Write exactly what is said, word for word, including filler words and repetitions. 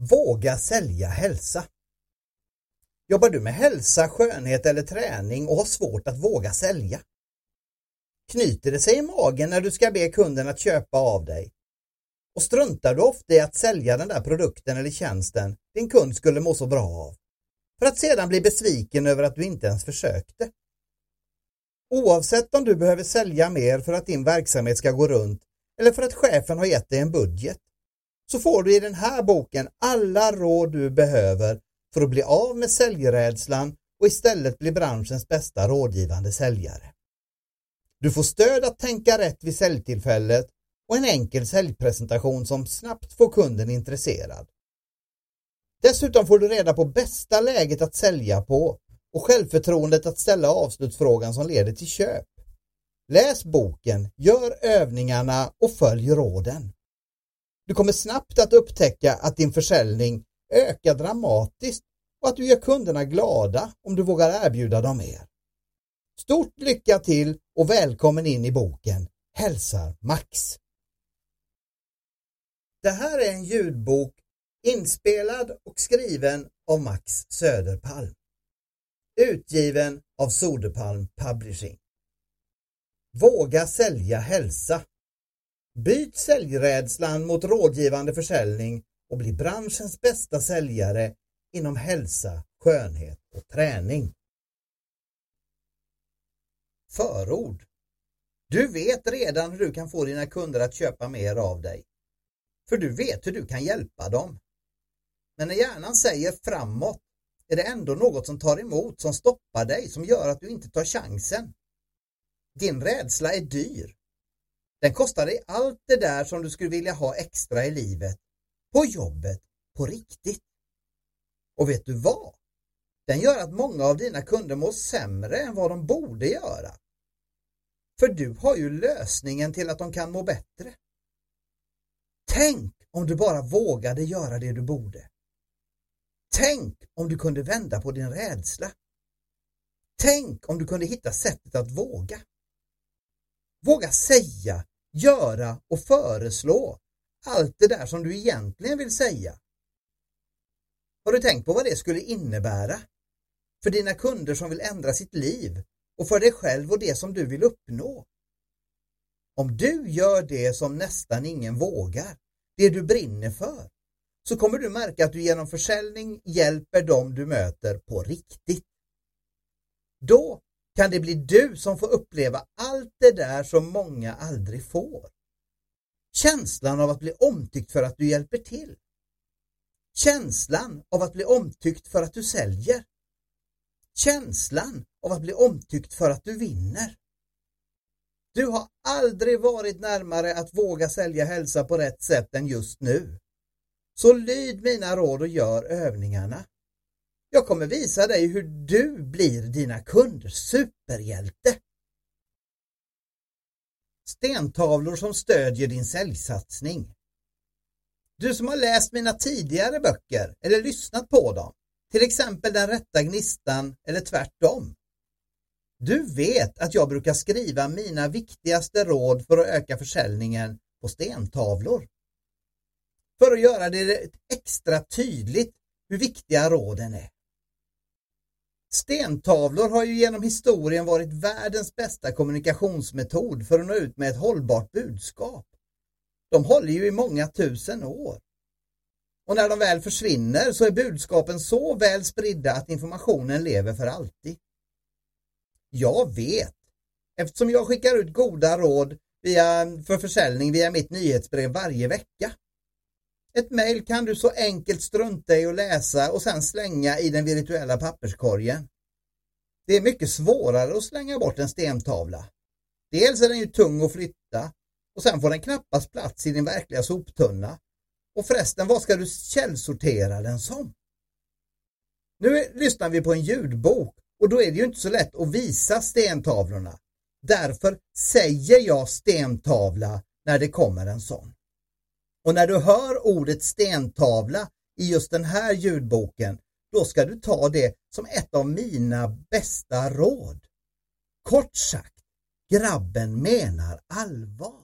Våga sälja hälsa. Jobbar du med hälsa, skönhet eller träning och har svårt att våga sälja? Knyter det sig i magen när du ska be kunden att köpa av dig? Och struntar du ofta i att sälja den där produkten eller tjänsten din kund skulle må så bra av? För att sedan bli besviken över att du inte ens försökte. Oavsett om du behöver sälja mer för att din verksamhet ska gå runt eller för att chefen har gett dig en budget, så får du i den här boken alla råd du behöver för att bli av med säljrädslan och istället bli branschens bästa rådgivande säljare. Du får stöd att tänka rätt vid säljtillfället och en enkel säljpresentation som snabbt får kunden intresserad. Dessutom får du reda på bästa läget att sälja på och självförtroendet att ställa avslutsfrågan som leder till köp. Läs boken, gör övningarna och följ råden. Du kommer snabbt att upptäcka att din försäljning ökar dramatiskt och att du gör kunderna glada om du vågar erbjuda dem mer. Stort lycka till och välkommen in i boken. Hälsar Max. Det här är en ljudbok inspelad och skriven av Max Söderpalm. Utgiven av Soderpalm Publishing. Våga sälja hälsa. Byt säljrädslan mot rådgivande försäljning och bli branschens bästa säljare inom hälsa, skönhet och träning. Förord. Du vet redan hur du kan få dina kunder att köpa mer av dig. För du vet hur du kan hjälpa dem. Men när hjärnan säger framåt är det ändå något som tar emot, som stoppar dig, som gör att du inte tar chansen. Din rädsla är dyr. Den kostar dig allt det där som du skulle vilja ha extra i livet, på jobbet, på riktigt. Och vet du vad? Den gör att många av dina kunder mår sämre än vad de borde göra. För du har ju lösningen till att de kan må bättre. Tänk om du bara vågade göra det du borde. Tänk om du kunde vända på din rädsla. Tänk om du kunde hitta sättet att våga. Våga säga, göra och föreslå allt det där som du egentligen vill säga. Har du tänkt på vad det skulle innebära för dina kunder som vill ändra sitt liv och för dig själv och det som du vill uppnå? Om du gör det som nästan ingen vågar, det du brinner för, så kommer du märka att du genom försäljning hjälper dem du möter på riktigt. Då kan det bli du som får uppleva allt det där som många aldrig får. Känslan av att bli omtyckt för att du hjälper till. Känslan av att bli omtyckt för att du säljer. Känslan av att bli omtyckt för att du vinner. Du har aldrig varit närmare att våga sälja hälsa på rätt sätt än just nu. Så lyd mina råd och gör övningarna. Jag kommer visa dig hur du blir dina kunders superhjälte. Stentavlor som stödjer din säljsatsning. Du som har läst mina tidigare böcker eller lyssnat på dem, till exempel Den rätta gnistan eller tvärtom. Du vet att jag brukar skriva mina viktigaste råd för att öka försäljningen på stentavlor. För att göra det extra tydligt hur viktiga råden är. Stentavlor har ju genom historien varit världens bästa kommunikationsmetod för att nå ut med ett hållbart budskap. De håller ju i många tusen år. Och när de väl försvinner så är budskapen så väl spridda att informationen lever för alltid. Jag vet, eftersom jag skickar ut goda råd via, för försäljning via mitt nyhetsbrev varje vecka. Ett mejl kan du så enkelt strunta i att läsa och sen slänga i den virtuella papperskorgen. Det är mycket svårare att slänga bort en stentavla. Dels är den ju tung att flytta och sen får den knappast plats i din verkliga soptunna. Och förresten, vad ska du källsortera den som? Nu lyssnar vi på en ljudbok och då är det ju inte så lätt att visa stentavlorna. Därför säger jag stentavla när det kommer en sån. Och när du hör ordet stentavla i just den här ljudboken, då ska du ta det som ett av mina bästa råd. Kort sagt, grabben menar allvar.